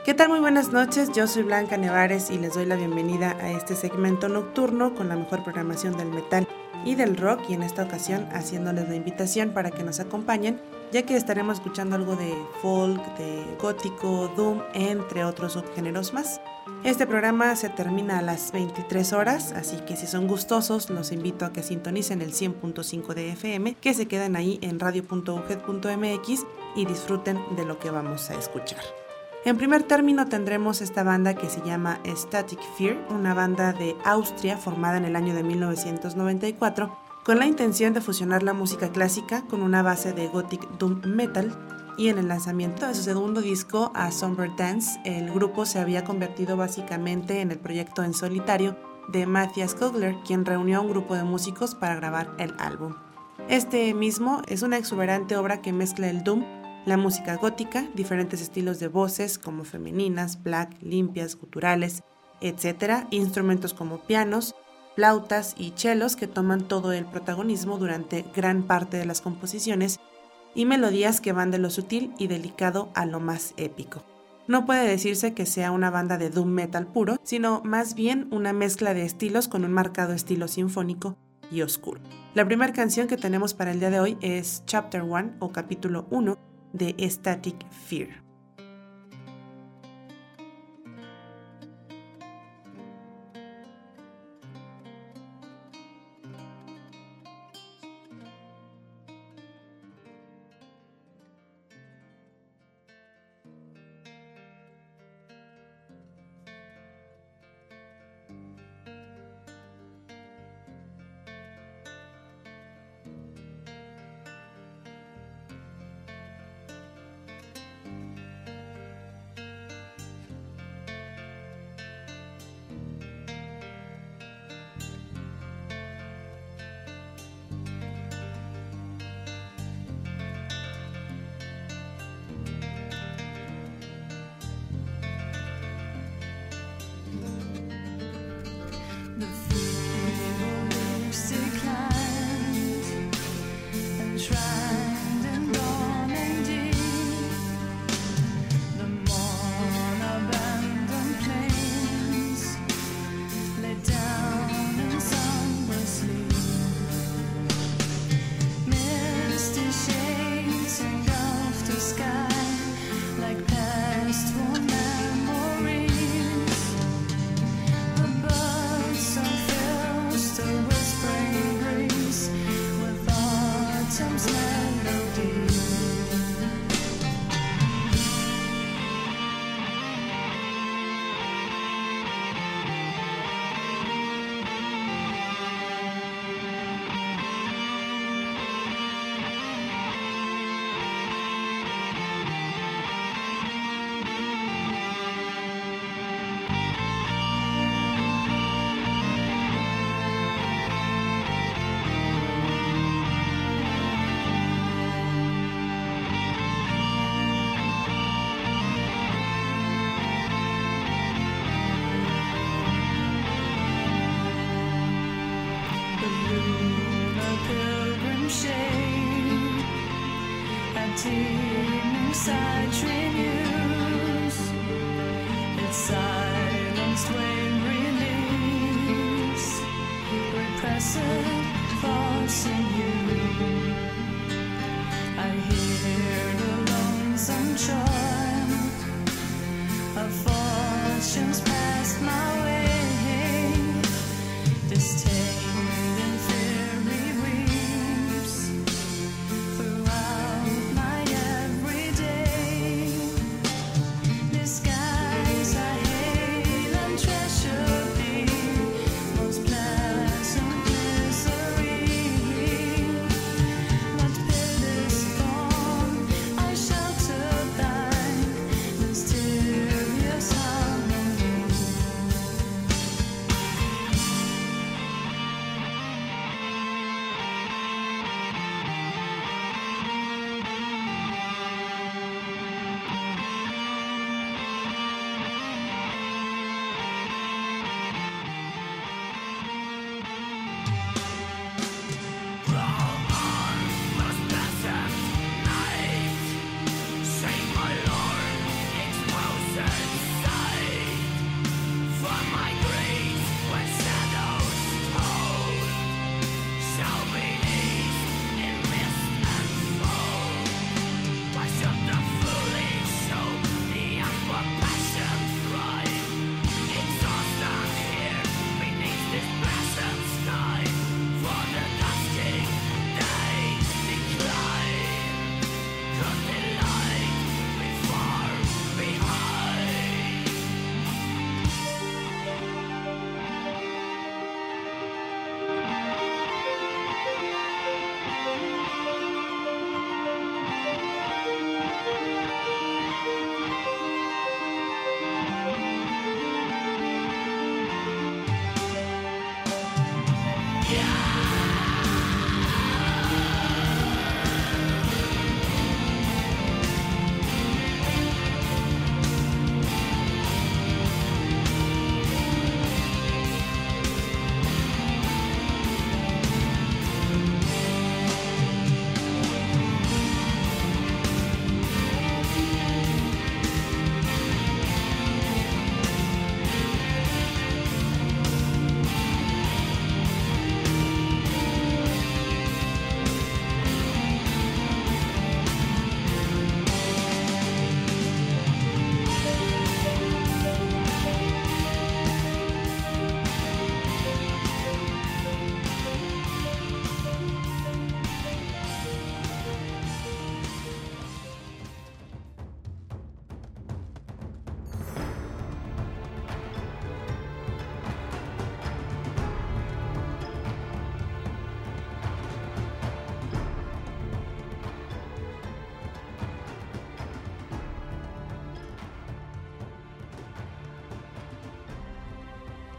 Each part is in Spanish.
¿Qué tal? Muy buenas noches, yo soy Blanca Nevares y les doy la bienvenida a este segmento nocturno con la mejor programación del metal y del rock, y en esta ocasión haciéndoles la invitación para que nos acompañen, ya que estaremos escuchando algo de folk, de gótico, doom, entre otros subgéneros más. Este programa se termina a las 23 horas, así que si son gustosos los invito a que sintonicen el 100.5 de FM, que se quedan ahí en radio.uged.mx y disfruten de lo que vamos a escuchar. En primer término tendremos esta banda que se llama Static Fear, una banda de Austria formada en el año de 1994 con la intención de fusionar la música clásica con una base de gothic doom metal, y en el lanzamiento de su segundo disco, A Somber Dance, el grupo se había convertido básicamente en el proyecto en solitario de Matthias Kugler, quien reunió a un grupo de músicos para grabar el álbum. Este mismo es una exuberante obra que mezcla el doom, la música gótica, diferentes estilos de voces como femeninas, black, limpias, guturales, etc., instrumentos como pianos, flautas y chelos que toman todo el protagonismo durante gran parte de las composiciones, y melodías que van de lo sutil y delicado a lo más épico. No puede decirse que sea una banda de doom metal puro, sino más bien una mezcla de estilos con un marcado estilo sinfónico y oscuro. La primera canción que tenemos para el día de hoy es Chapter 1 o Capítulo 1 de Static Fear.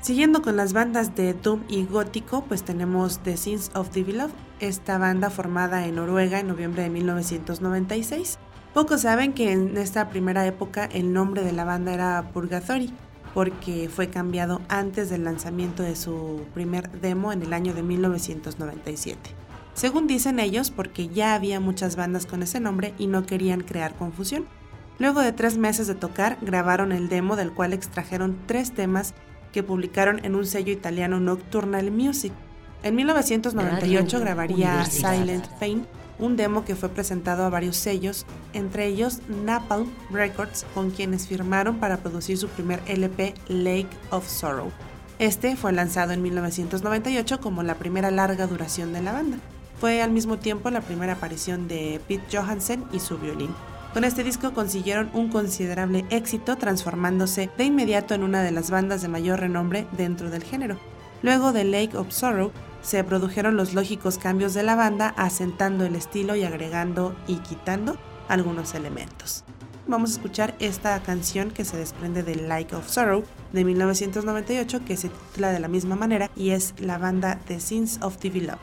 Siguiendo con las bandas de doom y gótico, pues tenemos The Sins of the Beloved, esta banda formada en Noruega en noviembre de 1996. Pocos saben que en esta primera época el nombre de la banda era Purgatory, porque fue cambiado antes del lanzamiento de su primer demo en el año de 1997. Según dicen ellos, porque ya había muchas bandas con ese nombre y no querían crear confusión. Luego de 3 meses de tocar, grabaron el demo, del cual extrajeron 3 temas que publicaron en un sello italiano, Nocturnal Music. En 1998 grabaría Silent Pain, un demo que fue presentado a varios sellos, entre ellos Napalm Records, con quienes firmaron para producir su primer LP, Lake of Sorrow. Este fue lanzado en 1998 como la primera larga duración de la banda. Fue al mismo tiempo la primera aparición de Pete Johansen y su violín. Con este disco consiguieron un considerable éxito, transformándose de inmediato en una de las bandas de mayor renombre dentro del género. Luego de Lake of Sorrow, se produjeron los lógicos cambios de la banda, asentando el estilo y agregando y quitando algunos elementos. Vamos a escuchar esta canción que se desprende de Lake of Sorrow de 1998, que se titula de la misma manera y es la banda The Sins of the Beloved.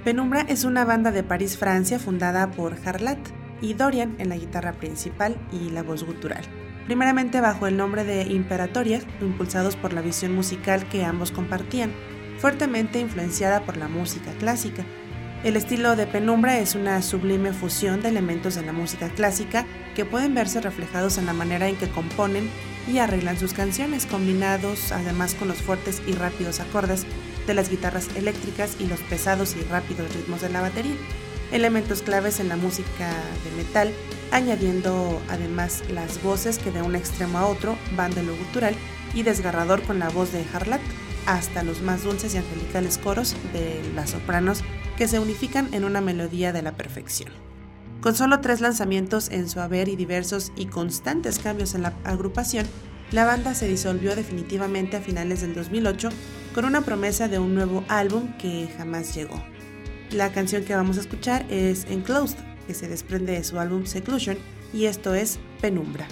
Penumbra es una banda de París, Francia, fundada por Harlat y Dorian en la guitarra principal y la voz gutural. Primeramente bajo el nombre de Imperatoria, impulsados por la visión musical que ambos compartían, fuertemente influenciada por la música clásica. El estilo de Penumbra es una sublime fusión de elementos de la música clásica que pueden verse reflejados en la manera en que componen y arreglan sus canciones, combinados además con los fuertes y rápidos acordes de las guitarras eléctricas y los pesados y rápidos ritmos de la batería, elementos claves en la música de metal, añadiendo además las voces que de un extremo a otro van de lo gutural y desgarrador con la voz de Harlat hasta los más dulces y angelicales coros de las sopranos que se unifican en una melodía de la perfección. Con solo 3 lanzamientos en su haber y diversos y constantes cambios en la agrupación, la banda se disolvió definitivamente a finales del 2008 con una promesa de un nuevo álbum que jamás llegó. La canción que vamos a escuchar es Enclosed, que se desprende de su álbum Seclusion, y esto es Penumbra.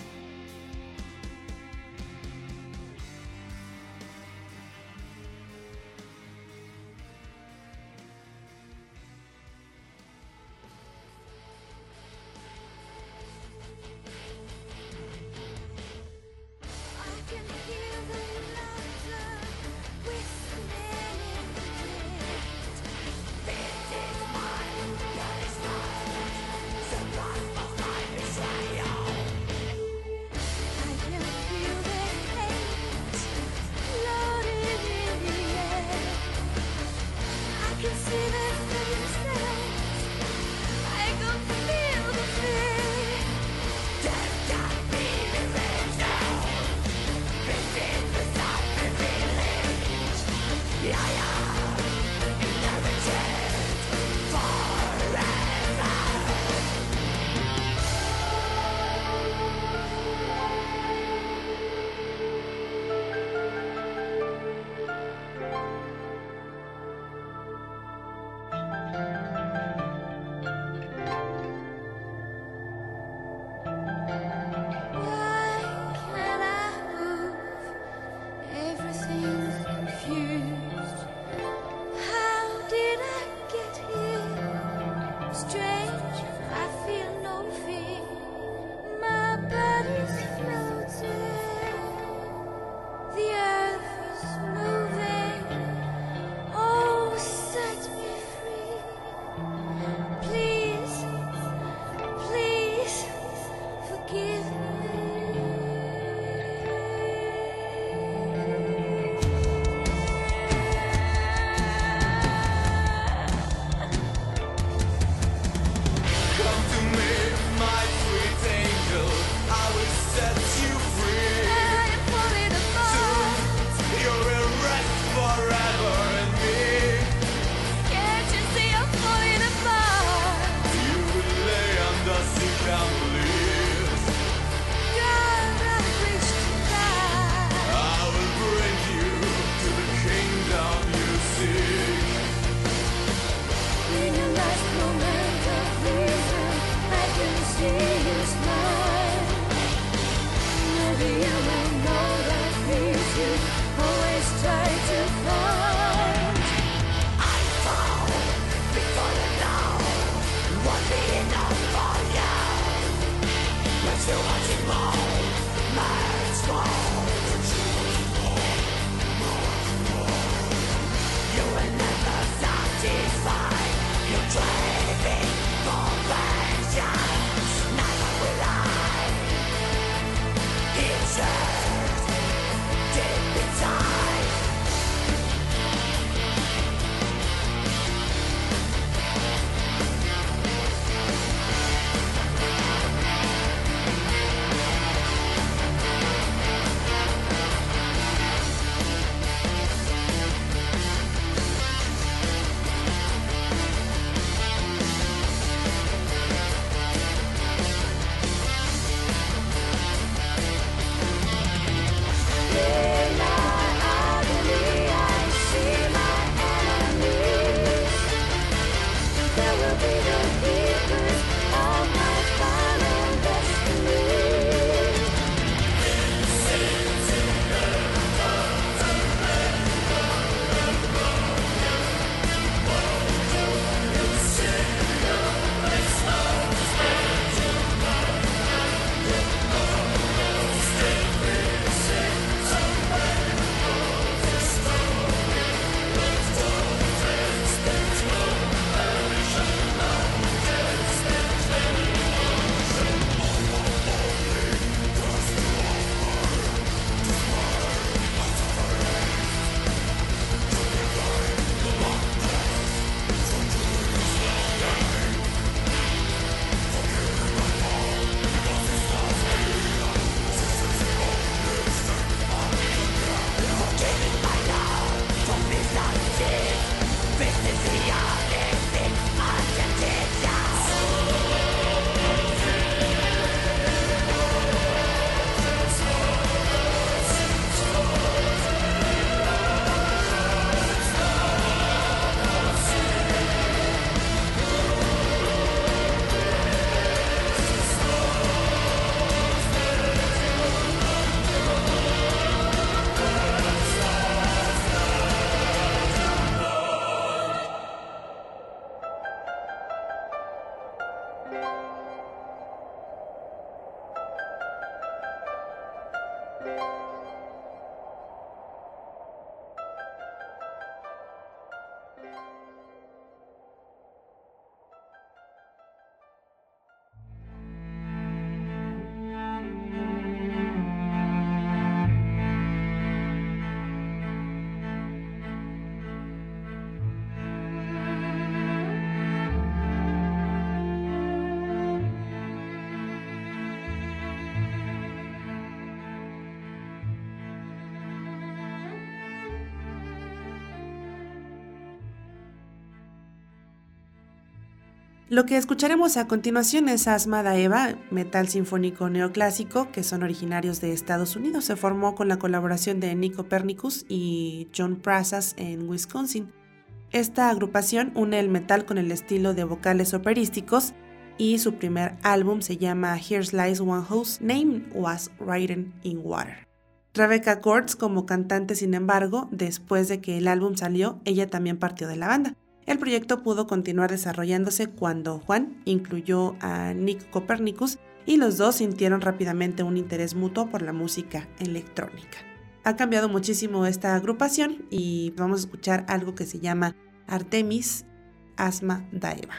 Lo que escucharemos a continuación es Asthma Daeva, metal sinfónico neoclásico, que son originarios de Estados Unidos. Se formó con la colaboración de Nick Copernicus y John Prasas en Wisconsin. Esta agrupación une el metal con el estilo de vocales operísticos y su primer álbum se llama Here's Lies One Whose Name Was Written in Water. Rebecca Courts como cantante, sin embargo, después de que el álbum salió, ella también partió de la banda. El proyecto pudo continuar desarrollándose cuando Juan incluyó a Nick Copernicus y los dos sintieron rápidamente un interés mutuo por la música electrónica. Ha cambiado muchísimo esta agrupación y vamos a escuchar algo que se llama Artemis Asthma Daeva.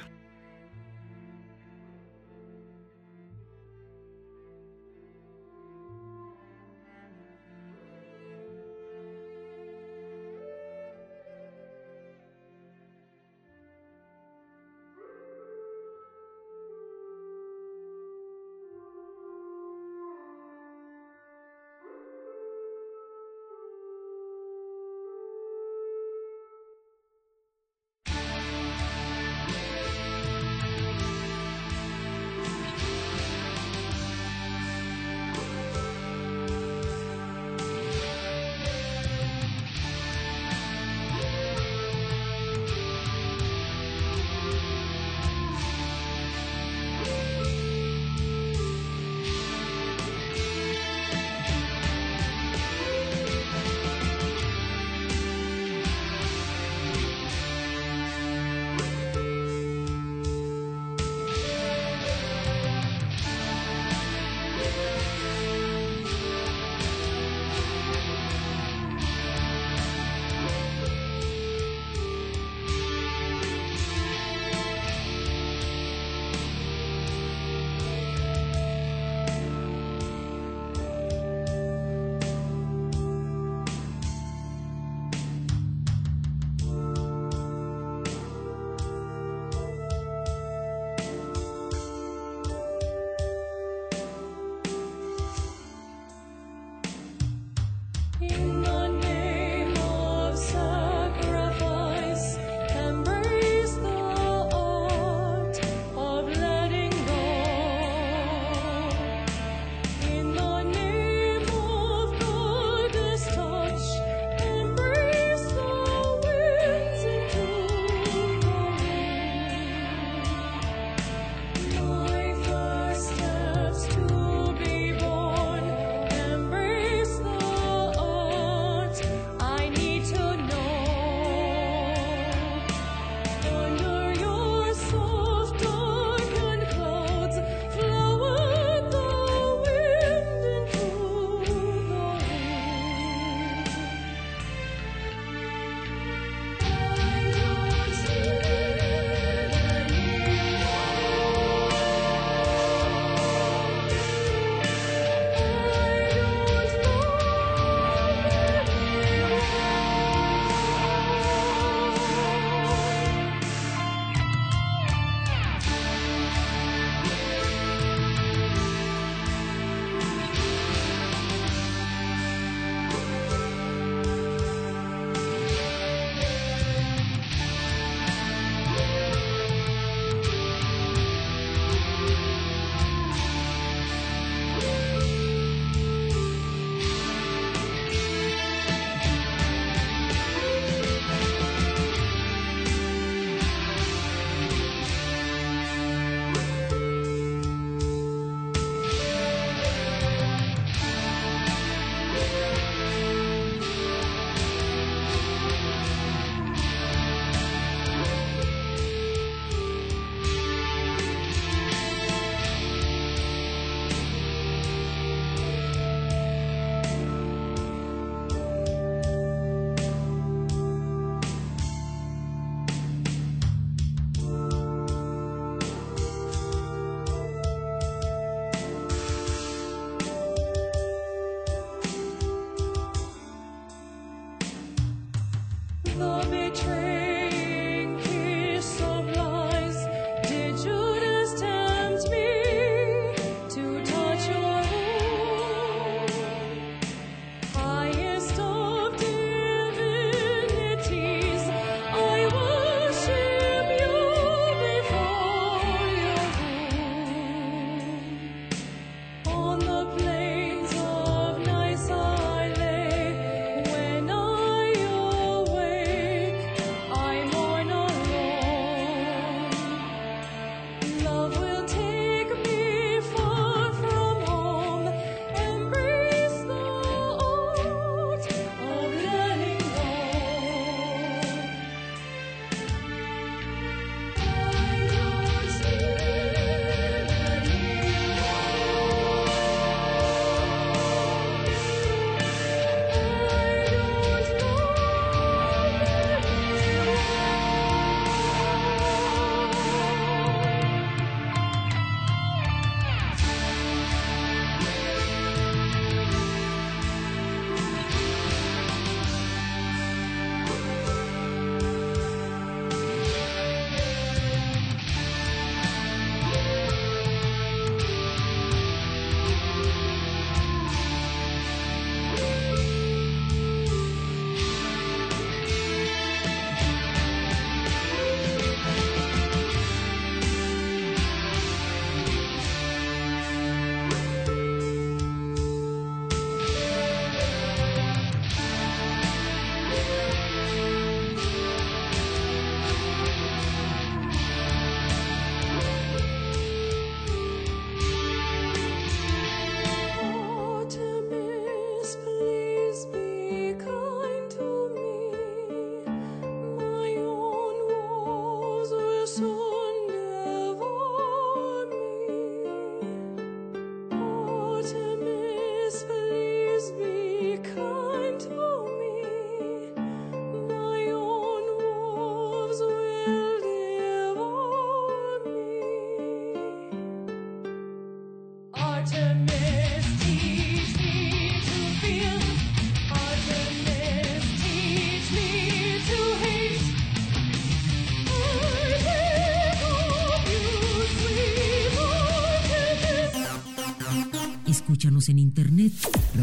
Escúchanos en internet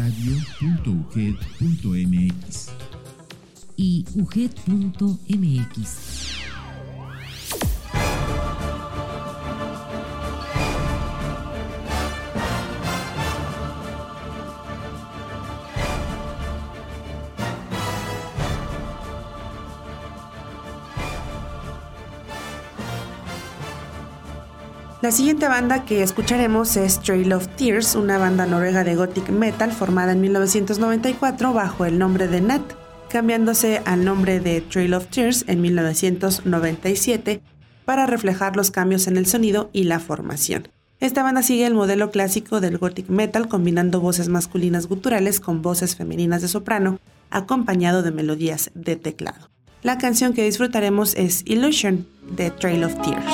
radio.uged.mx y uged.mx. La siguiente banda que escucharemos es Trail of Tears, una banda noruega de gothic metal formada en 1994 bajo el nombre de Nat, cambiándose al nombre de Trail of Tears en 1997 para reflejar los cambios en el sonido y la formación. Esta banda sigue el modelo clásico del gothic metal, combinando voces masculinas guturales con voces femeninas de soprano, acompañado de melodías de teclado. La canción que disfrutaremos es Illusion de Trail of Tears.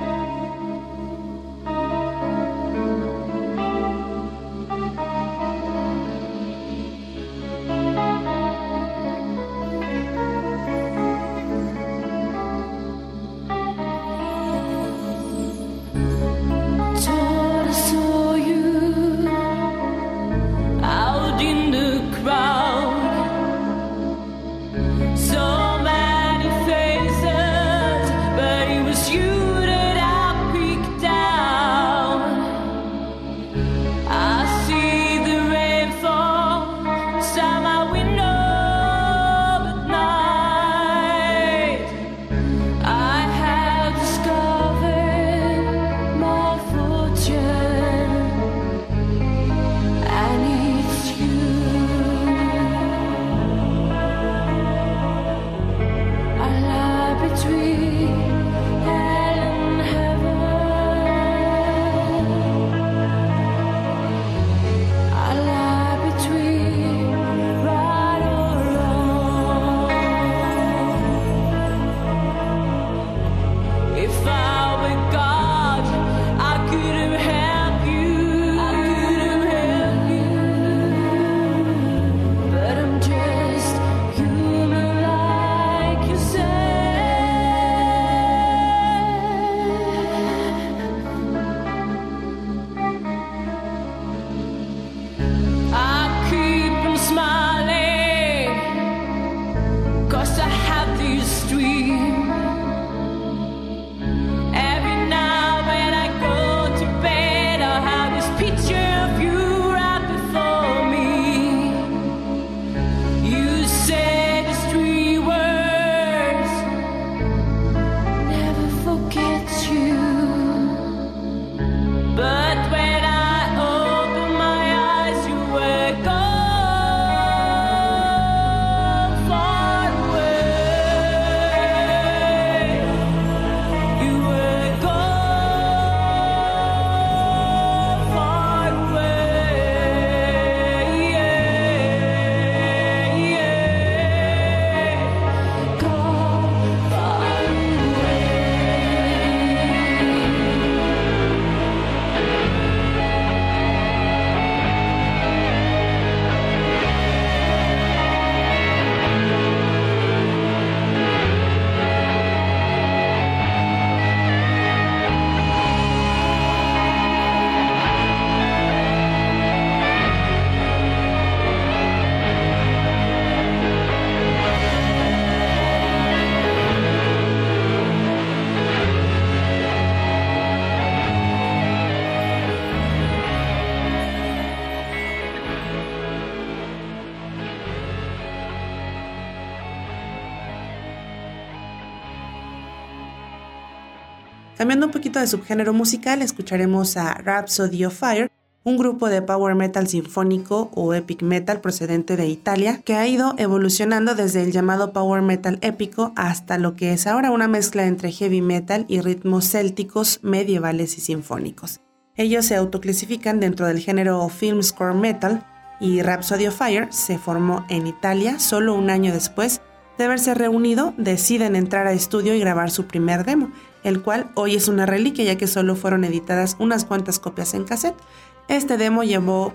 Cambiando un poquito de subgénero musical, escucharemos a Rhapsody of Fire, un grupo de power metal sinfónico o epic metal procedente de Italia, que ha ido evolucionando desde el llamado power metal épico hasta lo que es ahora una mezcla entre heavy metal y ritmos célticos, medievales y sinfónicos. Ellos se autoclasifican dentro del género film score metal y Rhapsody of Fire se formó en Italia solo un año después de haberse reunido. Deciden entrar a estudio y grabar su primer demo, el cual hoy es una reliquia ya que solo fueron editadas unas cuantas copias en cassette. Este demo llevó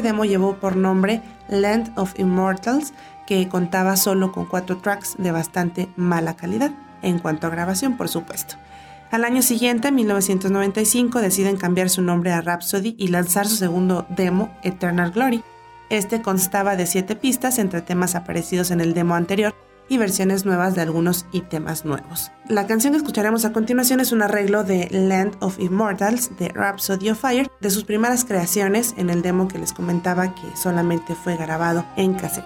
por nombre Land of Immortals, que contaba solo con 4 tracks de bastante mala calidad, en cuanto a grabación por supuesto. Al año siguiente, en 1995, deciden cambiar su nombre a Rhapsody y lanzar su segundo demo, Eternal Glory. Este constaba de 7 pistas entre temas aparecidos en el demo anterior y versiones nuevas de algunos y temas nuevos. La canción que escucharemos a continuación es un arreglo de Land of Immortals de Rhapsody of Fire, de sus primeras creaciones en el demo que les comentaba que solamente fue grabado en cassette.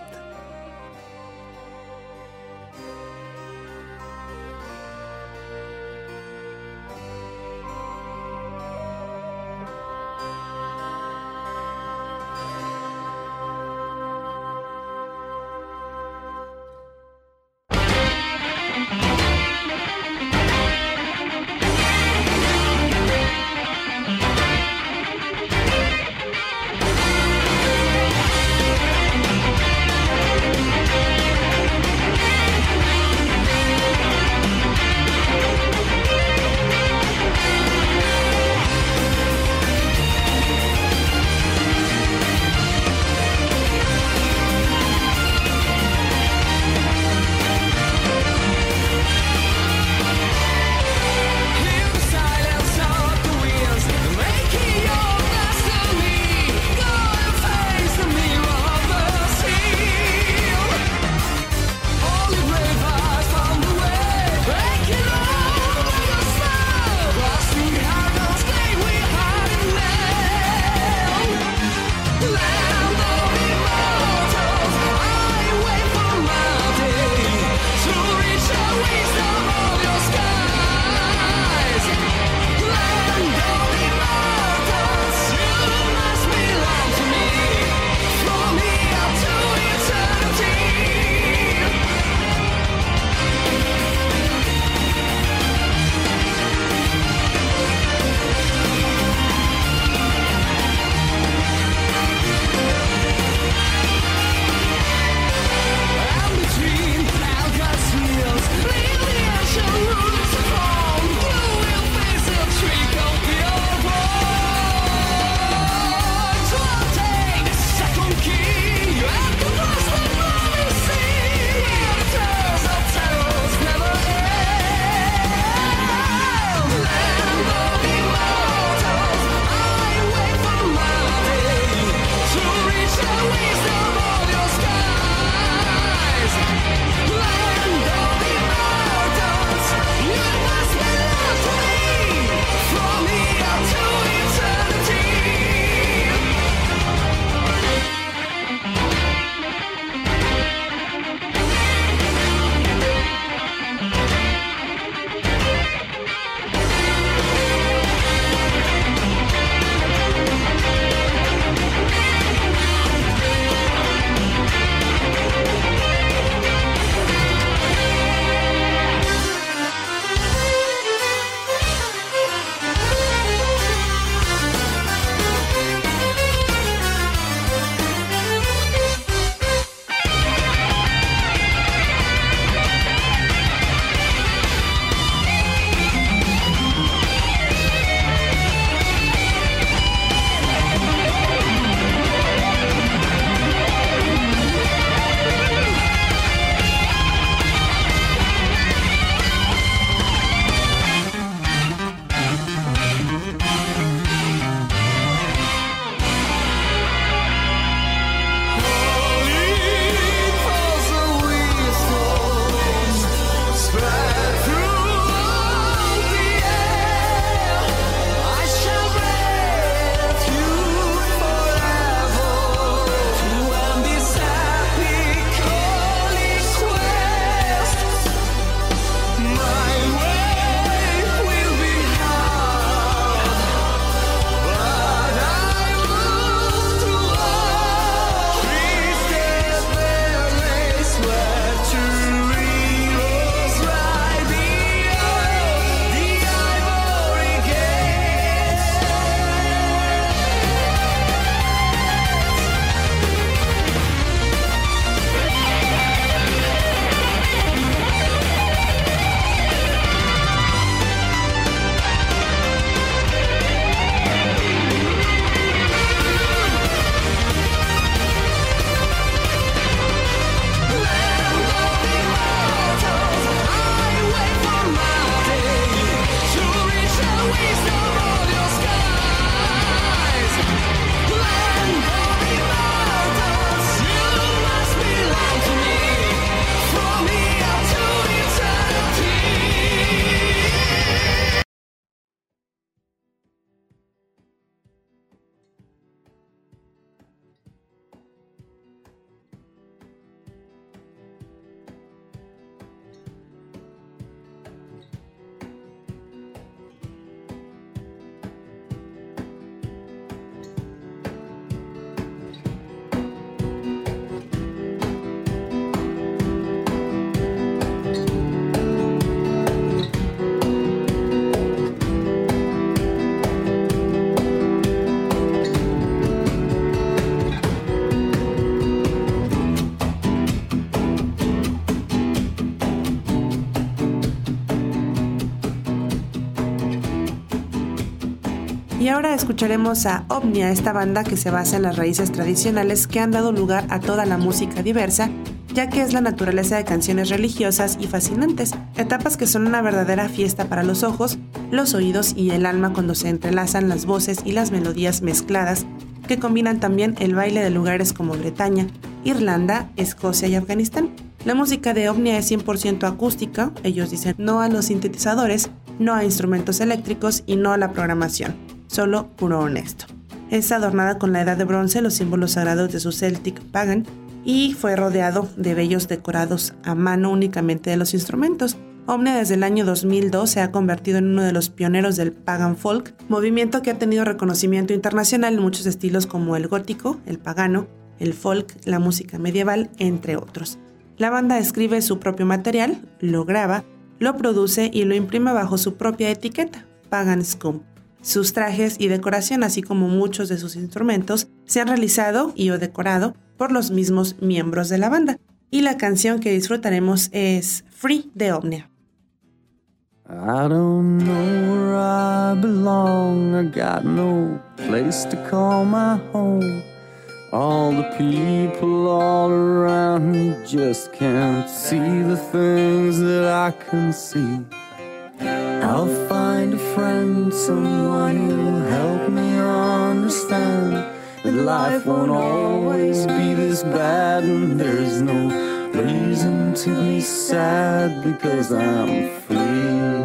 Y ahora escucharemos a Omnia, esta banda que se basa en las raíces tradicionales que han dado lugar a toda la música diversa, ya que es la naturaleza de canciones religiosas y fascinantes, etapas que son una verdadera fiesta para los ojos, los oídos y el alma cuando se entrelazan las voces y las melodías mezcladas, que combinan también el baile de lugares como Bretaña, Irlanda, Escocia y Afganistán. La música de Omnia es 100% acústica, ellos dicen no a los sintetizadores, no a instrumentos eléctricos y no a la programación, solo puro honesto. Es adornada con la edad de bronce, los símbolos sagrados de su Celtic Pagan, y fue rodeado de bellos decorados a mano únicamente de los instrumentos. Omnia desde el año 2002 se ha convertido en uno de los pioneros del Pagan Folk, movimiento que ha tenido reconocimiento internacional en muchos estilos como el gótico, el pagano, el folk, la música medieval, entre otros. La banda escribe su propio material, lo graba, lo produce y lo imprime bajo su propia etiqueta, Pagan Scum. Sus trajes y decoración, así como muchos de sus instrumentos, se han realizado y o decorado por los mismos miembros de la banda. Y la canción que disfrutaremos es Free de Omnia. I don't know where I belong, I got no place to call my home. All the people all around me just can't see the things that I can see. I'll find a friend, someone who'll help me understand that life won't always be this bad, and there's no reason to be sad because I'm free.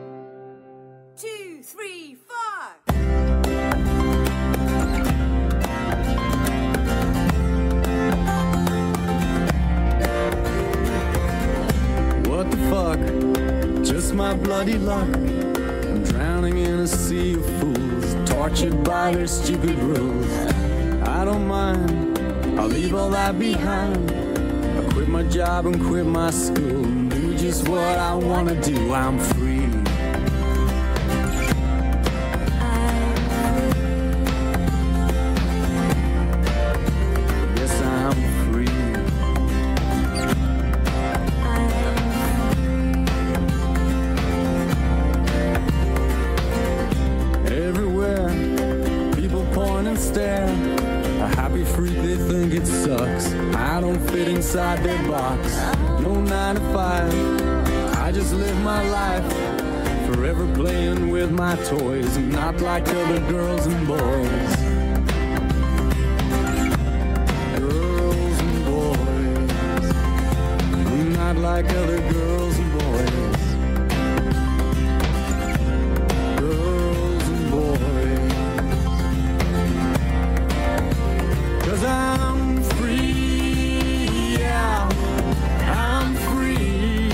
2, 3, 4. What the fuck? Just my bloody luck. I'm drowning in a sea of fools, tortured by their stupid rules. I don't mind, I'll leave all that behind. I'll quit my job and quit my school and do just what I wanna do. I'm free. Yes, I'm free. Everywhere, people point and stare. A happy freak, they think it sucks. I don't fit inside their box. No 9 to 5, I just live my life. Forever playing with my toys, not like other girls and boys. Girls and boys, not like other girls and boys. Girls and boys. 'Cause I'm free, yeah, I'm free.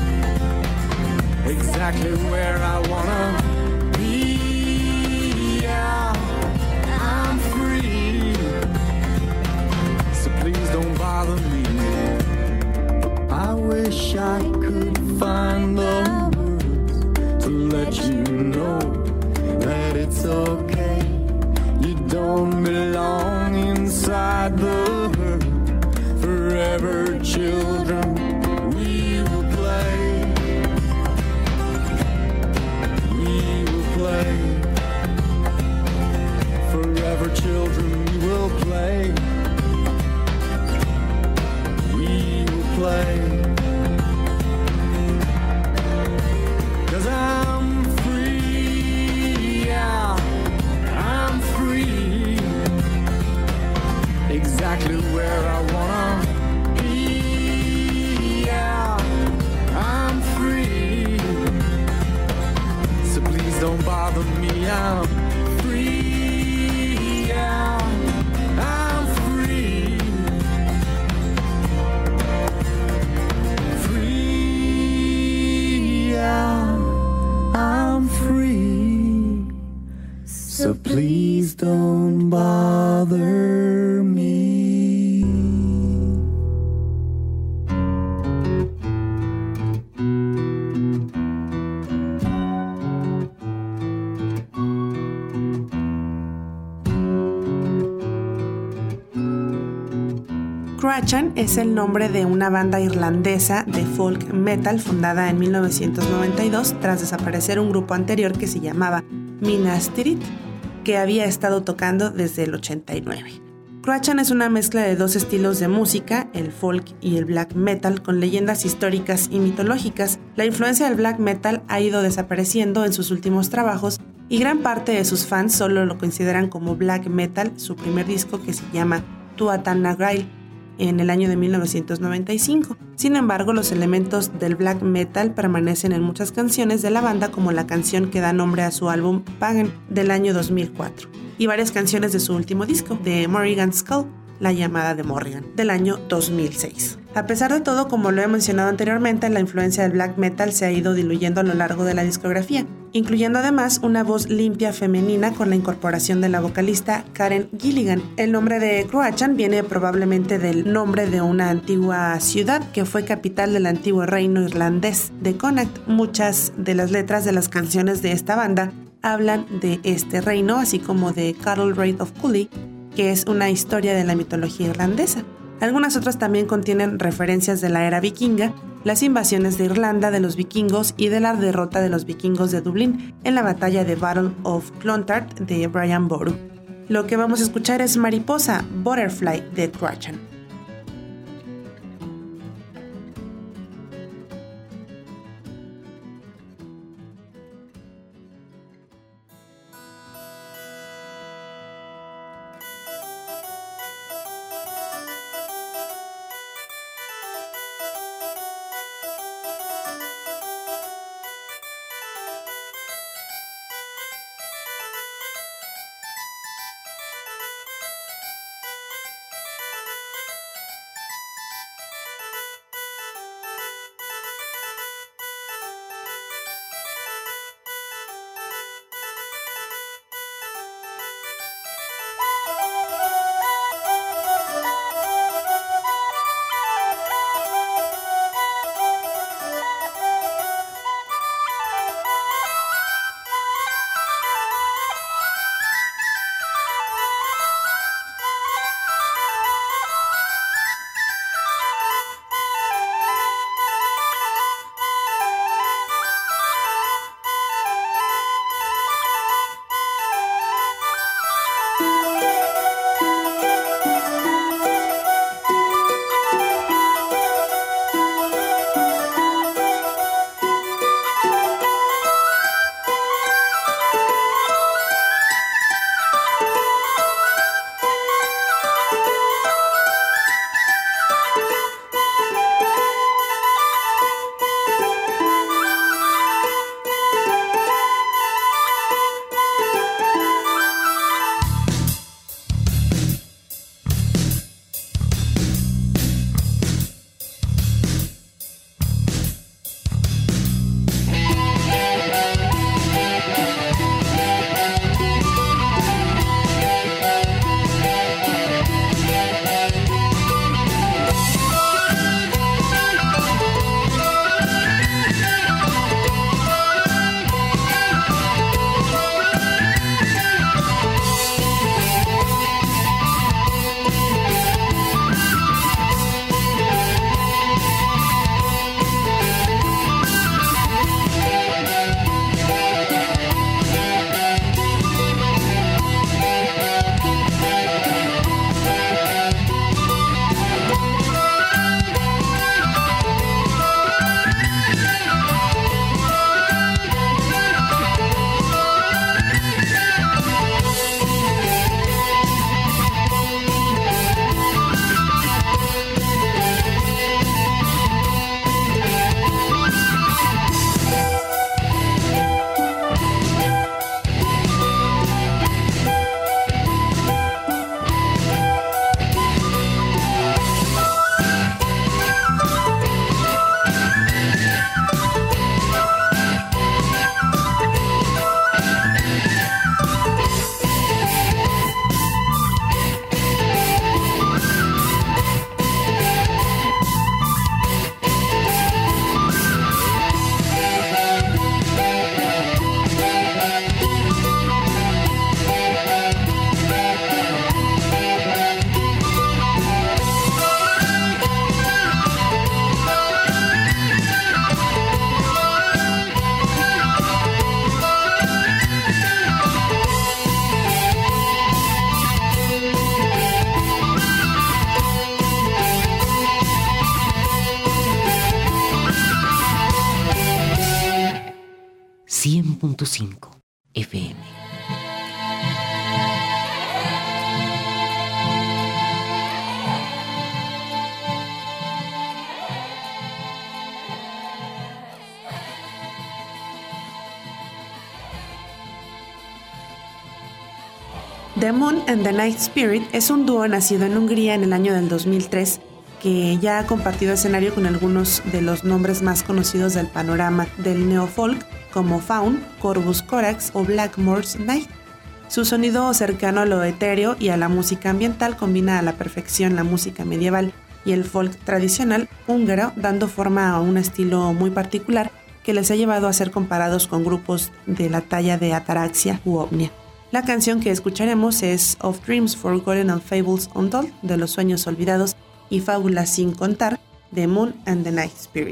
Exactly where I wanna be, yeah, I'm free. So please don't bother me. I wish I could find the words to let you know that it's okay. You don't belong inside the herd. Forever children, we will play. We will play. Forever children, we will play. We will play. 'Cause I'm free, yeah, I'm free. Exactly where I wanna be, yeah, I'm free. So please don't bother me, I'm free, yeah, I'm free. Free, yeah, I'm free. So please don't bother me. Cruachan es el nombre de una banda irlandesa de folk metal fundada en 1992 tras desaparecer un grupo anterior que se llamaba Minas Tirith. que había estado tocando desde el 89. Croatian es una mezcla de dos estilos de música, el folk y el black metal, con leyendas históricas y mitológicas. La influencia del black metal ha ido desapareciendo en sus últimos trabajos y gran parte de sus fans solo lo consideran como black metal, su primer disco que se llama Tuatha Nagai en el año de 1995. Sin embargo, los elementos del black metal permanecen en muchas canciones de la banda, como la canción que da nombre a su álbum Pagan del año 2004 y varias canciones de su último disco, de Morrigan's Skull, La llamada de Morrigan, del año 2006. A pesar de todo, como lo he mencionado anteriormente, la influencia del black metal se ha ido diluyendo a lo largo de la discografía, incluyendo además una voz limpia femenina con la incorporación de la vocalista Karen Gilligan. El nombre de Croatian viene probablemente del nombre de una antigua ciudad que fue capital del antiguo reino irlandés de Connacht. Muchas de las letras de las canciones de esta banda hablan de este reino, así como de Carol Raid of Cooley, que es una historia de la mitología irlandesa. Algunas otras también contienen referencias de la era vikinga, las invasiones de Irlanda de los vikingos y de la derrota de los vikingos de Dublín en la batalla de Battle of Clontarf de Brian Boru. Lo que vamos a escuchar es Mariposa, Butterfly de Croatian. 100.5 FM. The Moon and the Night Spirit es un dúo nacido en Hungría en el año del 2003 que ya ha compartido escenario con algunos de los nombres más conocidos del panorama del neofolk como Faun, Corvus Corax o Blackmore's Night. Su sonido cercano a lo etéreo y a la música ambiental combina a la perfección la música medieval y el folk tradicional húngaro, dando forma a un estilo muy particular que les ha llevado a ser comparados con grupos de la talla de Ataraxia u Omnia. La canción que escucharemos es Of Dreams Forgotten and Fables Untold, de los sueños olvidados y fábulas sin contar, de Moon and the Night Spirit.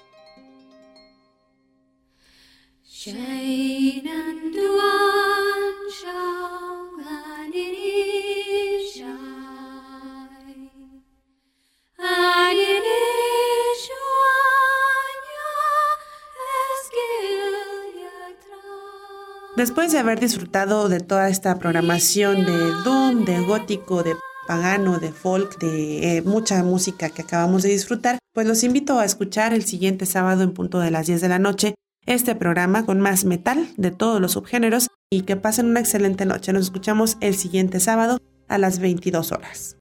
Shine and one. Después de haber disfrutado de toda esta programación de doom, de gótico, de pagano, de folk, de mucha música que acabamos de disfrutar, pues los invito a escuchar el siguiente sábado en punto de las 10 de la noche este programa con más metal de todos los subgéneros y que pasen una excelente noche. Nos escuchamos el siguiente sábado a las 22 horas.